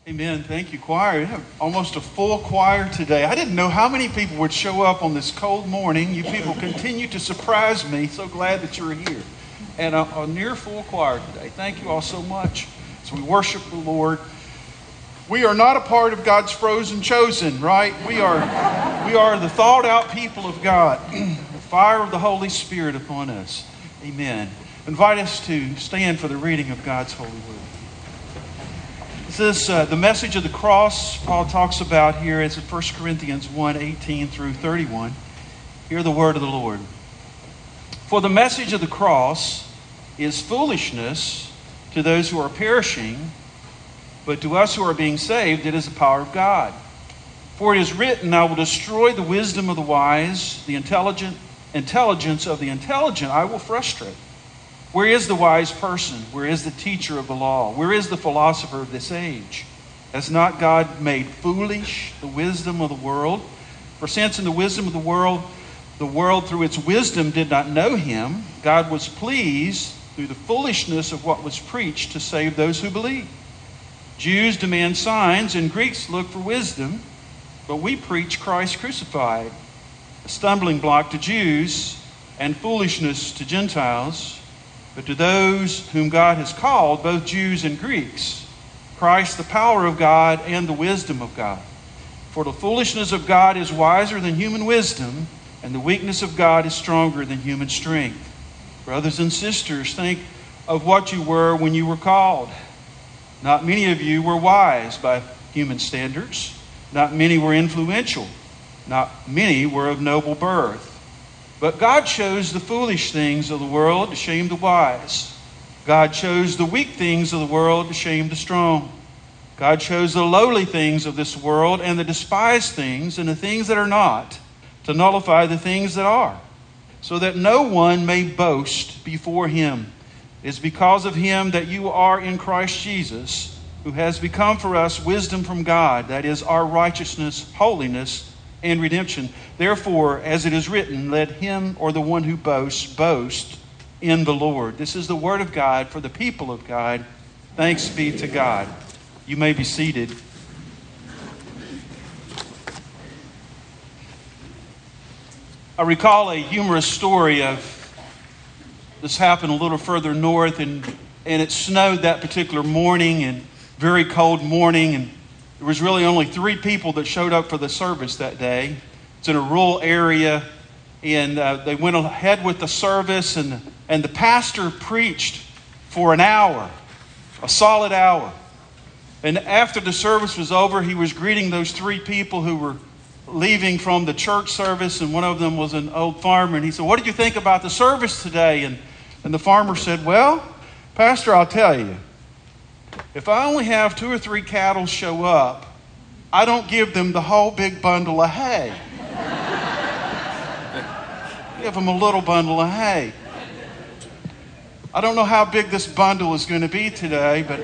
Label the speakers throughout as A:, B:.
A: Amen. Thank you, choir. We have almost a full choir today. I didn't know how many people would show up on this cold morning. You people continue to surprise me. So glad that you're here. And a near full choir today. Thank you all so much. As we worship the Lord. We are not a part of God's frozen chosen, right? We are the thought out people of God. The fire of the Holy Spirit upon us. Amen. Invite us to stand for the reading of God's holy word. This is the message of the cross Paul talks about here. It's in 1 Corinthians 1:18 through 31. Hear the word of the Lord. For the message of the cross is foolishness to those who are perishing, but to us who are being saved, it is the power of God. For it is written, I will destroy the wisdom of the wise, the intelligence of the intelligent I will frustrate. Where is the wise person? Where is the teacher of the law? Where is the philosopher of this age? Has not God made foolish the wisdom of the world? For since in the wisdom of the world through its wisdom did not know him, God was pleased through the foolishness of what was preached to save those who believe. Jews demand signs and Greeks look for wisdom, but we preach Christ crucified, a stumbling block to Jews and foolishness to Gentiles. But to those whom God has called, both Jews and Greeks, Christ the power of God and the wisdom of God. For the foolishness of God is wiser than human wisdom, and the weakness of God is stronger than human strength. Brothers and sisters, think of what you were when you were called. Not many of you were wise by human standards. Not many were influential. Not many were of noble birth. But God chose the foolish things of the world to shame the wise. God chose the weak things of the world to shame the strong. God chose the lowly things of this world and the despised things and the things that are not to nullify the things that are, so that no one may boast before him. It is because of him that you are in Christ Jesus, who has become for us wisdom from God, that is our righteousness, holiness, and redemption. Therefore, as it is written, let him or the one who boasts, boast in the Lord. This is the word of God for the people of God. Thanks be to God. You may be seated. I recall a humorous story of this happened a little further north, and it snowed that particular morning, and very cold morning, and there was really only 3 people that showed up for the service that day. It's in a rural area, and they went ahead with the service, and the pastor preached for an hour, a solid hour. And after the service was over, he was greeting those 3 people who were leaving from the church service, and one of them was an old farmer, and he said, "What did you think about the service today?" And the farmer said, "Well, Pastor, I'll tell you, if I only have 2 or 3 cattle show up, I don't give them the whole big bundle of hay. Give them a little bundle of hay." I don't know how big this bundle is going to be today, but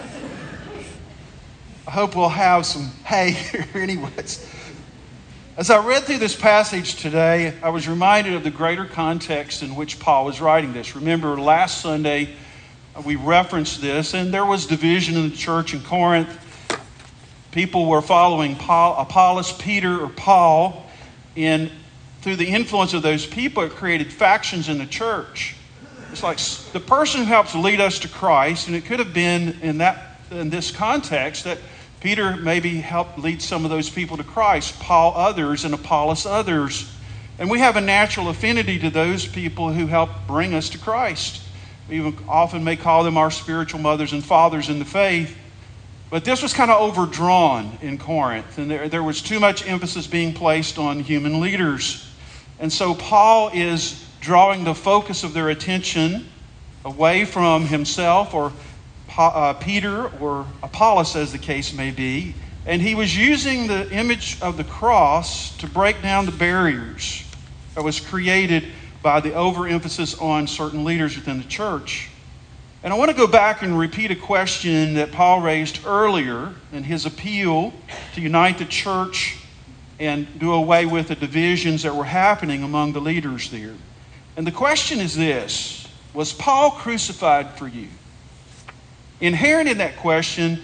A: I hope we'll have some hay here anyways. As I read through this passage today, I was reminded of the greater context in which Paul was writing this. Remember, last Sunday, we referenced this, and there was division in the church in Corinth. People were following Apollos, Peter, or Paul, and through the influence of those people, it created factions in the church. It's like the person who helps lead us to Christ, and it could have been in this context that Peter maybe helped lead some of those people to Christ, Paul others, and Apollos others. And we have a natural affinity to those people who help bring us to Christ. We even often may call them our spiritual mothers and fathers in the faith. But this was kind of overdrawn in Corinth, and there was too much emphasis being placed on human leaders. And so Paul is drawing the focus of their attention away from himself or Peter or Apollos, as the case may be. And he was using the image of the cross to break down the barriers that was created by the overemphasis on certain leaders within the church. And I want to go back and repeat a question that Paul raised earlier in his appeal to unite the church and do away with the divisions that were happening among the leaders there. And the question is this: was Paul crucified for you? Inherent in that question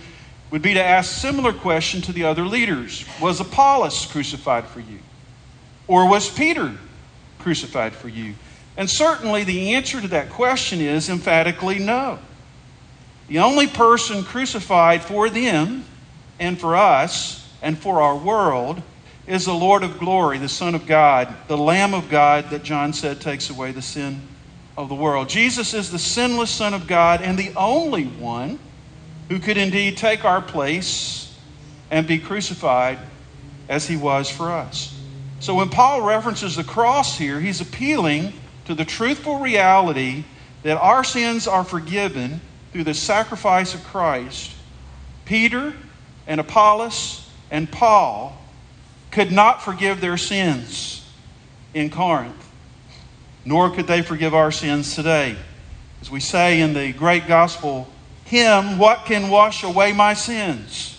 A: would be to ask a similar question to the other leaders. Was Apollos crucified for you? Or was Peter crucified for you? And certainly the answer to that question is emphatically no. The only person crucified for them and for us and for our world is the Lord of glory, the Son of God, the Lamb of God that John said takes away the sin of the world. Jesus is the sinless Son of God and the only one who could indeed take our place and be crucified as he was for us. So when Paul references the cross here, he's appealing to the truthful reality that our sins are forgiven through the sacrifice of Christ. Peter and Apollos and Paul could not forgive their sins in Corinth, nor could they forgive our sins today. As we say in the great gospel hymn, what can wash away my sins?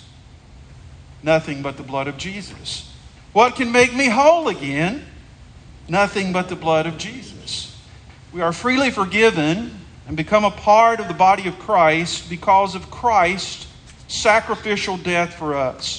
A: Nothing but the blood of Jesus. What can make me whole again? Nothing but the blood of Jesus. We are freely forgiven and become a part of the body of Christ because of Christ's sacrificial death for us.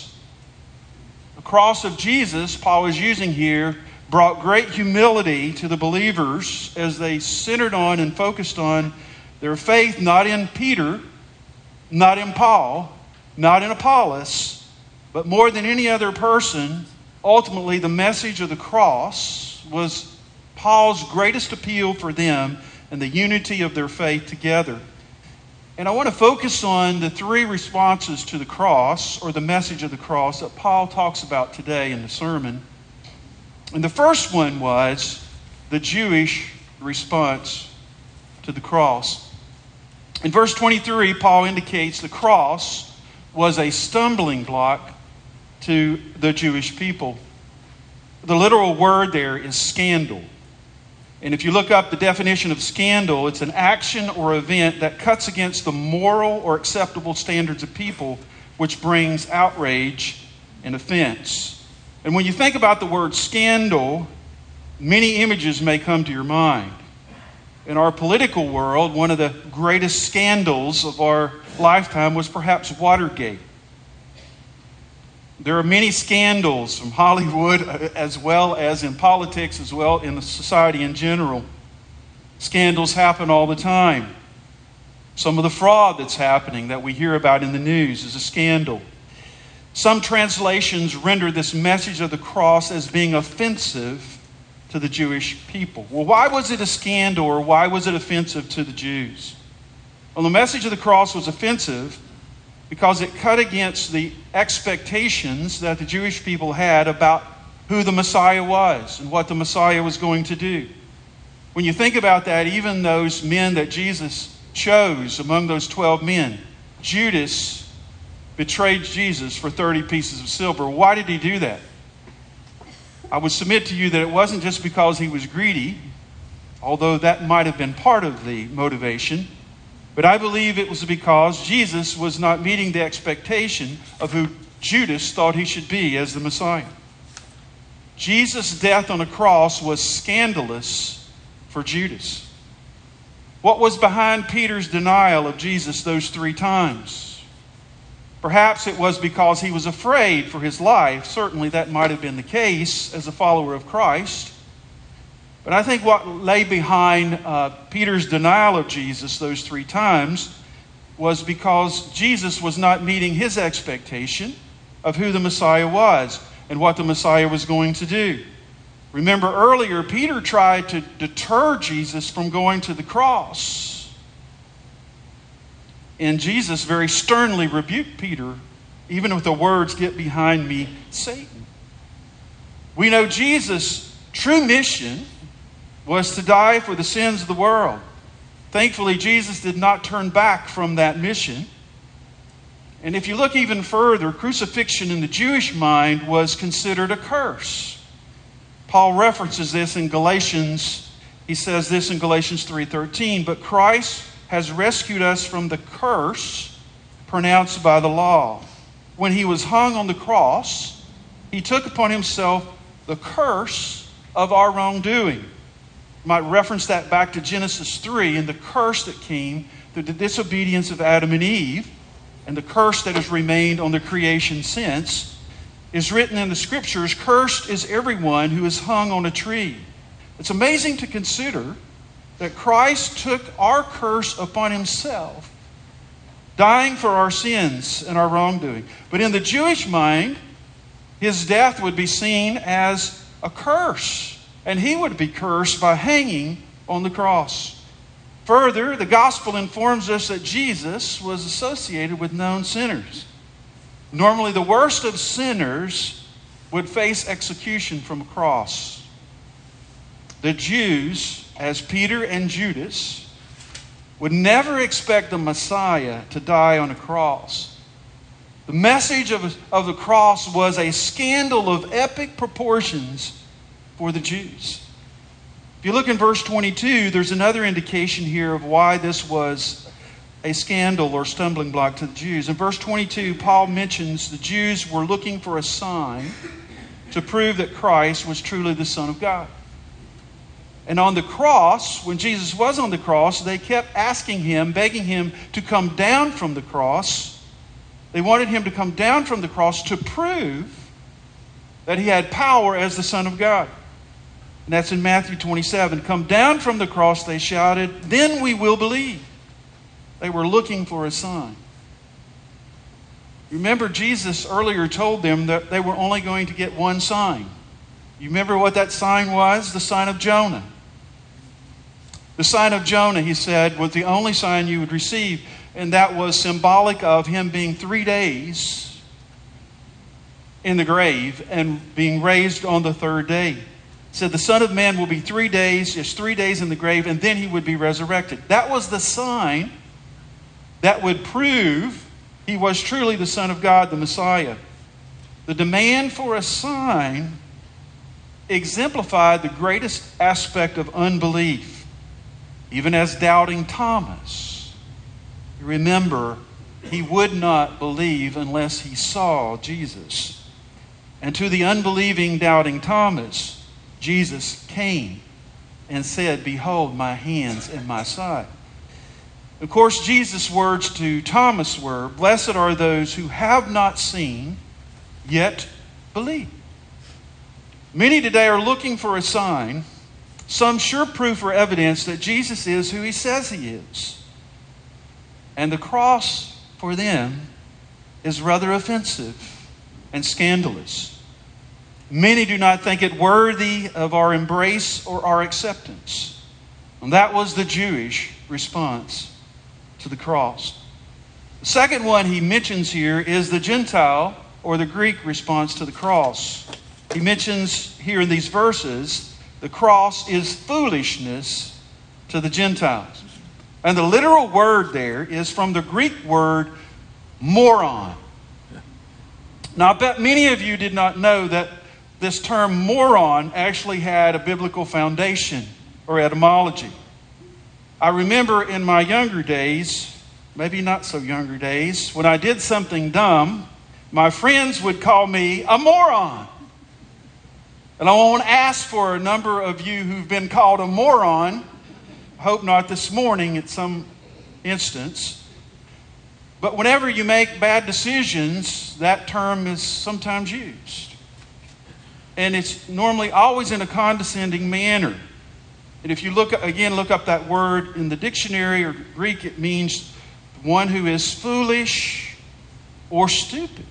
A: The cross of Jesus, Paul is using here, brought great humility to the believers as they centered on and focused on their faith not in Peter, not in Paul, not in Apollos, but more than any other person, ultimately the message of the cross was Paul's greatest appeal for them and the unity of their faith together. And I want to focus on the three responses to the cross, or the message of the cross, that Paul talks about today in the sermon. And the first one was the Jewish response to the cross. In verse 23, Paul indicates the cross was a stumbling block to the Jewish people. The literal word there is scandal. And if you look up the definition of scandal, it's an action or event that cuts against the moral or acceptable standards of people, which brings outrage and offense. And when you think about the word scandal, many images may come to your mind. In our political world, one of the greatest scandals of our lifetime was perhaps Watergate. There are many scandals from Hollywood as well as in politics, as well in the society in general. Scandals happen all the time. Some of the fraud that's happening that we hear about in the news is a scandal. Some translations render this message of the cross as being offensive to the Jewish people. Well, why was it a scandal, or why was it offensive to the Jews? Well, the message of the cross was offensive because it cut against the expectations that the Jewish people had about who the Messiah was and what the Messiah was going to do. When you think about that, even those men that Jesus chose among those 12 men, Judas betrayed Jesus for 30 pieces of silver. Why did he do that? I would submit to you that it wasn't just because he was greedy, although that might have been part of the motivation. But I believe it was because Jesus was not meeting the expectation of who Judas thought he should be as the Messiah. Jesus' death on a cross was scandalous for Judas. What was behind Peter's denial of Jesus those 3 times? Perhaps it was because he was afraid for his life. Certainly that might have been the case as a follower of Christ. But I think what lay behind Peter's denial of Jesus those 3 times was because Jesus was not meeting his expectation of who the Messiah was and what the Messiah was going to do. Remember earlier, Peter tried to deter Jesus from going to the cross. And Jesus very sternly rebuked Peter, even with the words, "Get behind me, Satan." We know Jesus' true mission was to die for the sins of the world. Thankfully, Jesus did not turn back from that mission. And if you look even further, crucifixion in the Jewish mind was considered a curse. Paul references this in Galatians. He says this in Galatians 3:13, "But Christ has rescued us from the curse pronounced by the law. When he was hung on the cross, he took upon himself the curse of our wrongdoing." Might reference that back to Genesis 3 and the curse that came through the disobedience of Adam and Eve. and the curse that has remained on the creation since, is written in the Scriptures, "Cursed is everyone who is hung on a tree." It's amazing to consider that Christ took our curse upon himself, dying for our sins and our wrongdoing. But in the Jewish mind, his death would be seen as a curse, and he would be cursed by hanging on the cross. Further, the gospel informs us that Jesus was associated with known sinners. Normally, the worst of sinners would face execution from a cross. The Jews, as Peter and Judas, would never expect the Messiah to die on a cross. The message of the cross was a scandal of epic proportions for the Jews. If you look in verse 22, there's another indication here of why this was a scandal or stumbling block to the Jews. In verse 22, Paul mentions the Jews were looking for a sign to prove that Christ was truly the Son of God. And on the cross, when Jesus was on the cross, they kept asking him, begging him to come down from the cross. They wanted him to come down from the cross to prove that he had power as the Son of God. And that's in Matthew 27. "Come down from the cross," they shouted, "then we will believe." They were looking for a sign. Remember, Jesus earlier told them that they were only going to get one sign. You remember what that sign was? The sign of Jonah. The sign of Jonah, he said, was the only sign you would receive. And that was symbolic of him being 3 days in the grave and being raised on the third day. Said the Son of Man will be 3 days, just 3 days in the grave, and then he would be resurrected. That was the sign that would prove he was truly the Son of God, the Messiah. The demand for a sign exemplified the greatest aspect of unbelief, even as doubting Thomas. You remember, he would not believe unless he saw Jesus. And to the unbelieving, doubting Thomas, Jesus came and said, "Behold my hands and my side." Of course, Jesus' words to Thomas were, "Blessed are those who have not seen, yet believe." Many today are looking for a sign, some sure proof or evidence that Jesus is who he says he is. And the cross for them is rather offensive and scandalous. Many do not think it worthy of our embrace or our acceptance. And that was the Jewish response to the cross. The second one he mentions here is the Gentile or the Greek response to the cross. He mentions here in these verses, the cross is foolishness to the Gentiles. And the literal word there is from the Greek word moron. Now, I bet many of you did not know that this term moron actually had a biblical foundation or etymology. I remember in my younger days, maybe not so younger days, when I did something dumb, my friends would call me a moron. And I won't ask for a number of you who've been called a moron. I hope not this morning at some instance. But whenever you make bad decisions, that term is sometimes used. And it's normally always in a condescending manner. And if you look up that word in the dictionary or Greek, it means one who is foolish or stupid.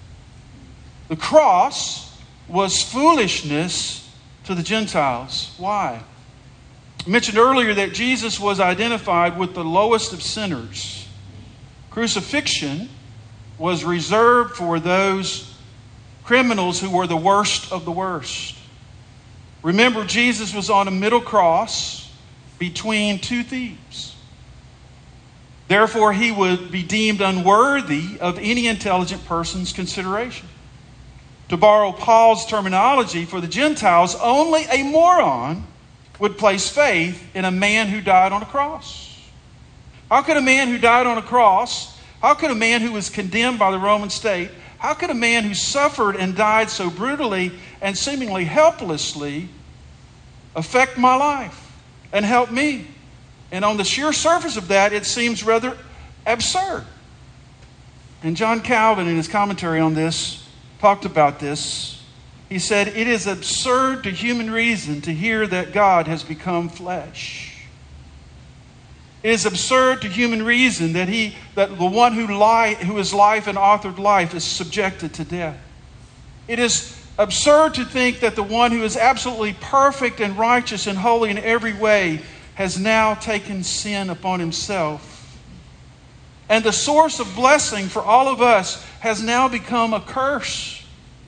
A: The cross was foolishness to the Gentiles. Why? I mentioned earlier that Jesus was identified with the lowest of sinners. Crucifixion was reserved for those criminals who were the worst of the worst. Remember, Jesus was on a middle cross between two thieves. Therefore, he would be deemed unworthy of any intelligent person's consideration. To borrow Paul's terminology, for the Gentiles, only a moron would place faith in a man who died on a cross. How could a man who died on a cross, how could a man who was condemned by the Roman state, how could a man who suffered and died so brutally and seemingly helplessly affect my life and help me? And on the sheer surface of that, it seems rather absurd. And John Calvin, in his commentary on this, talked about this. He said, "It is absurd to human reason to hear that God has become flesh. It is absurd to human reason that the one who is life and authored life is subjected to death. It is absurd to think that the one who is absolutely perfect and righteous and holy in every way has now taken sin upon himself. And the source of blessing for all of us has now become a curse.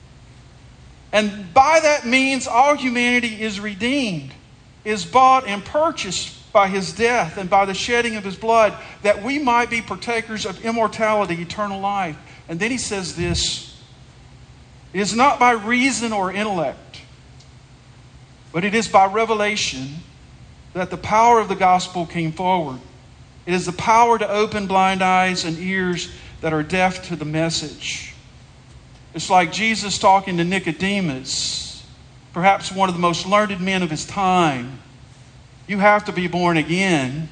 A: And by that means, all humanity is redeemed, is bought and purchased by his death and by the shedding of his blood, that we might be partakers of immortality, eternal life." And then he says this, "It is not by reason or intellect, but it is by revelation that the power of the gospel came forward. It is the power to open blind eyes and ears that are deaf to the message." It's like Jesus talking to Nicodemus, perhaps one of the most learned men of his time. You have to be born again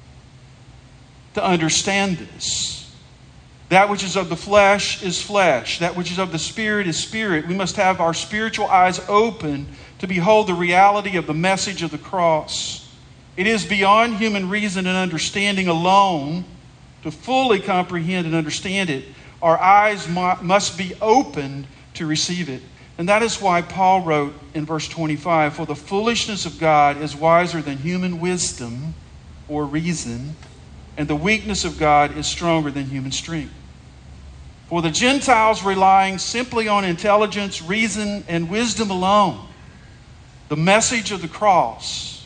A: to understand this. That which is of the flesh is flesh. That which is of the spirit is spirit. We must have our spiritual eyes open to behold the reality of the message of the cross. It is beyond human reason and understanding alone to fully comprehend and understand it. Our eyes must be opened to receive it. And that is why Paul wrote in verse 25, "For the foolishness of God is wiser than human wisdom or reason, and the weakness of God is stronger than human strength. For the Gentiles, relying simply on intelligence, reason, and wisdom alone, the message of the cross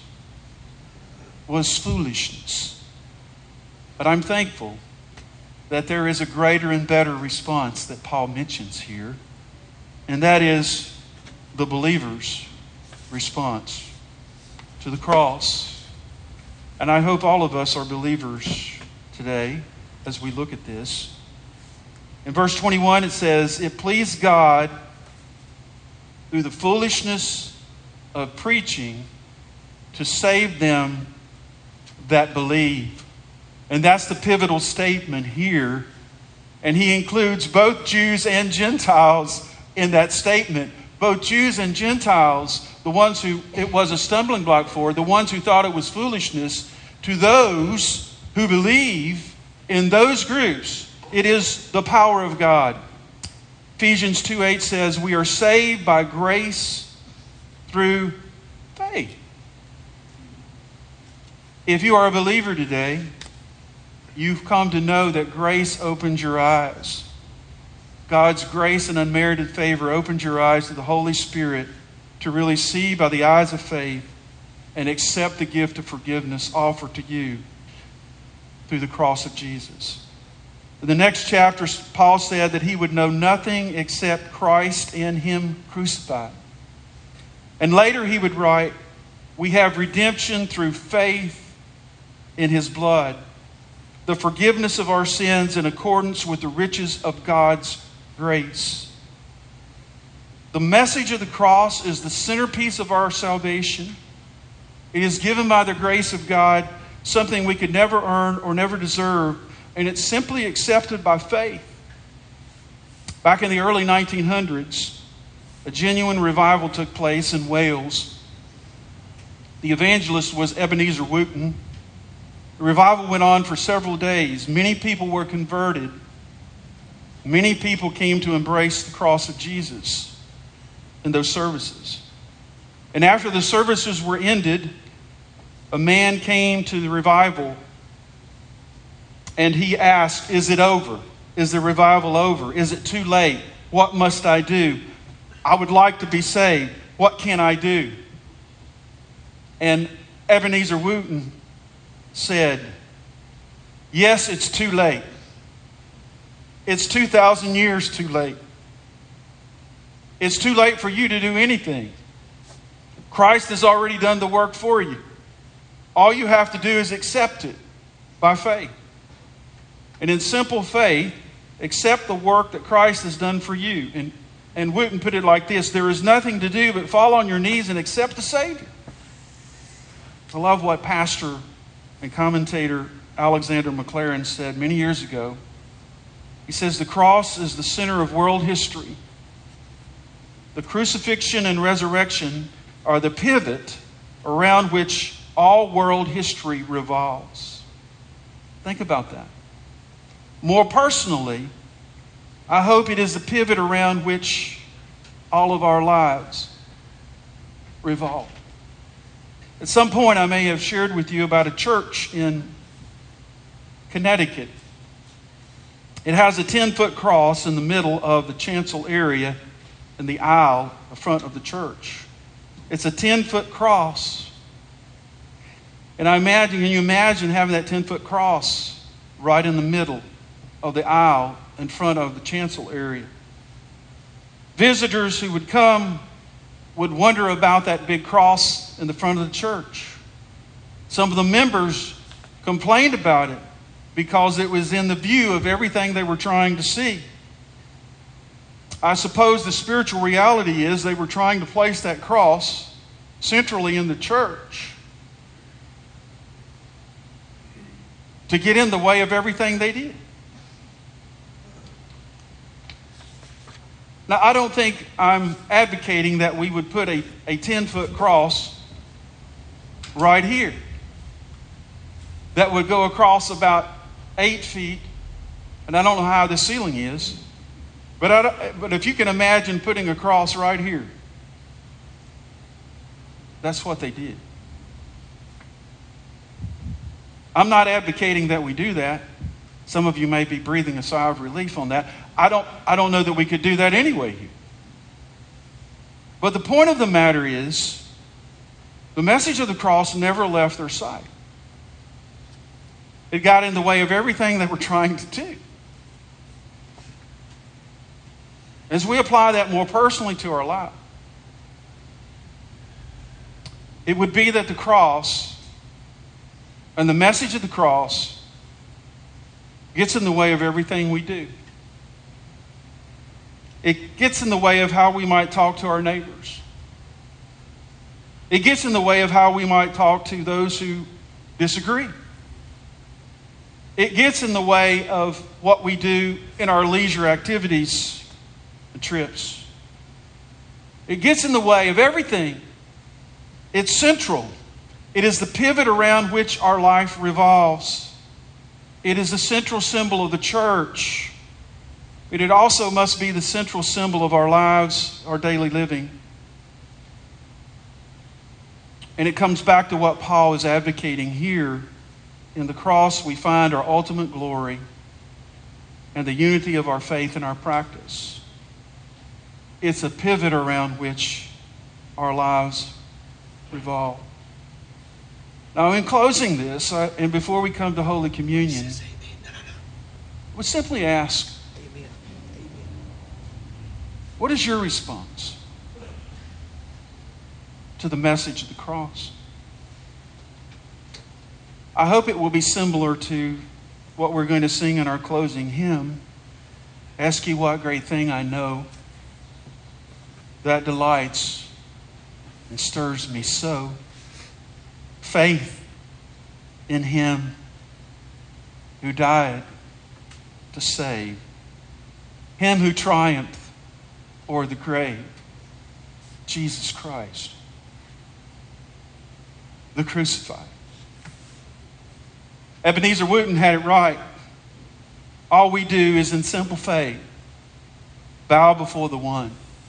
A: was foolishness." But I'm thankful that there is a greater and better response that Paul mentions here, and that is the believer's response to the cross. And I hope all of us are believers today as we look at this. In verse 21 it says, "It pleased God through the foolishness of preaching to save them that believe." And that's the pivotal statement here. And he includes both Jews and Gentiles in that statement. Both Jews and Gentiles, the ones who it was a stumbling block for, the ones who thought it was foolishness, to those who believe in those groups, it is the power of God. Ephesians 2:8 says, "We are saved by grace through faith." If you are a believer today, you've come to know that grace opens your eyes. God's grace and unmerited favor opens your eyes to the Holy Spirit to really see by the eyes of faith and accept the gift of forgiveness offered to you through the cross of Jesus. In the next chapter, Paul said that he would know nothing except Christ and Him crucified. And later he would write, "We have redemption through faith in His blood, the forgiveness of our sins in accordance with the riches of God's grace." The message of the cross is the centerpiece of our salvation. It is given by the grace of God, something we could never earn or never deserve, and it's simply accepted by faith. Back in the early 1900s, a genuine revival took place in Wales. The evangelist was Ebenezer Wooten. The revival went on for several days. Many people were converted. Many people came to embrace the cross of Jesus in those services. And after the services were ended, a man came to the revival and he asked, "Is it over? Is the revival over? Is it too late? What must I do? I would like to be saved. What can I do?" And Ebenezer Wooten said, "Yes, it's too late. It's 2,000 years too late. It's too late for you to do anything. Christ has already done the work for you. All you have to do is accept it by faith. And in simple faith, accept the work that Christ has done for you." And Wooten put it like this: "There is nothing to do but fall on your knees and accept the Savior." I love what pastor and commentator Alexander McLaren said many years ago. He says the cross is the center of world history. The crucifixion and resurrection are the pivot around which all world history revolves. Think about that. More personally, I hope it is the pivot around which all of our lives revolve. At some point, I may have shared with you about a church in Connecticut. It has a 10-foot cross in the middle of the chancel area in the aisle, the front of the church. It's a 10-foot cross. And can you imagine having that 10-foot cross right in the middle of the aisle in front of the chancel area? Visitors who would come would wonder about that big cross in the front of the church. Some of the members complained about it because it was in the view of everything they were trying to see. I suppose the spiritual reality is they were trying to place that cross centrally in the church to get in the way of everything they did. Now, I don't think I'm advocating that we would put a 10-foot cross right here that would go across about 8 feet, and I don't know how the ceiling is, but if you can imagine putting a cross right here, that's what they did. I'm not advocating that we do that. Some of you may be breathing a sigh of relief on that. I don't know that we could do that anyway here. But the point of the matter is, the message of the cross never left their sight. It got in the way of everything they were trying to do. As we apply that more personally to our life, it would be that the cross and the message of the cross gets in the way of everything we do. It gets in the way of how we might talk to our neighbors. It gets in the way of how we might talk to those who disagree. It gets in the way of what we do in our leisure activities and trips. It gets in the way of everything. It's central. It is the pivot around which our life revolves. It is the central symbol of the church. But it also must be the central symbol of our lives, our daily living. And it comes back to what Paul is advocating here. In the cross, we find our ultimate glory and the unity of our faith and our practice. It's a pivot around which our lives revolve. Now, in closing this, and before we come to Holy Communion, I would simply ask, what is your response to the message of the cross? I hope it will be similar to what we're going to sing in our closing hymn. Ask ye what great thing I know that delights and stirs me so. Faith in Him who died to save. Him who triumphed o'er the grave. Jesus Christ, the crucified. Ebenezer Wooten had it right. All we do is in simple faith bow before the one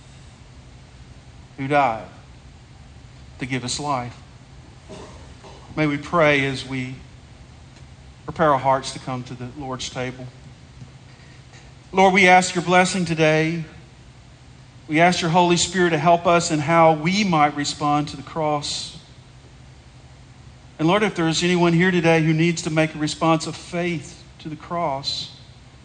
A: who died to give us life. May we pray as we prepare our hearts to come to the Lord's table. Lord, we ask your blessing today. We ask your Holy Spirit to help us in how we might respond to the cross. And Lord, if there is anyone here today who needs to make a response of faith to the cross,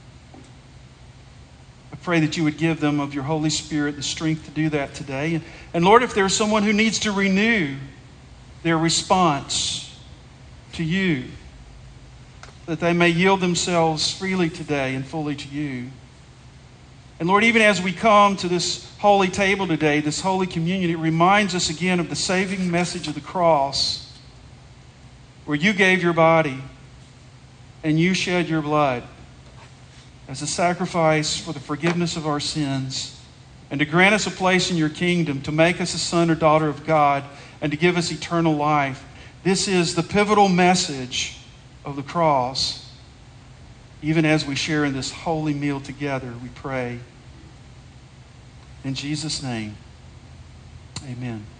A: I pray that you would give them of your Holy Spirit the strength to do that today. And Lord, if there is someone who needs to renew their response to you, that they may yield themselves freely today and fully to you. And Lord, even as we come to this holy table today, this Holy Communion, it reminds us again of the saving message of the cross, where you gave your body and you shed your blood as a sacrifice for the forgiveness of our sins, and to grant us a place in your kingdom, to make us a son or daughter of God, and to give us eternal life. This is the pivotal message of the cross. Even as we share in this holy meal together, we pray. In Jesus' name, amen.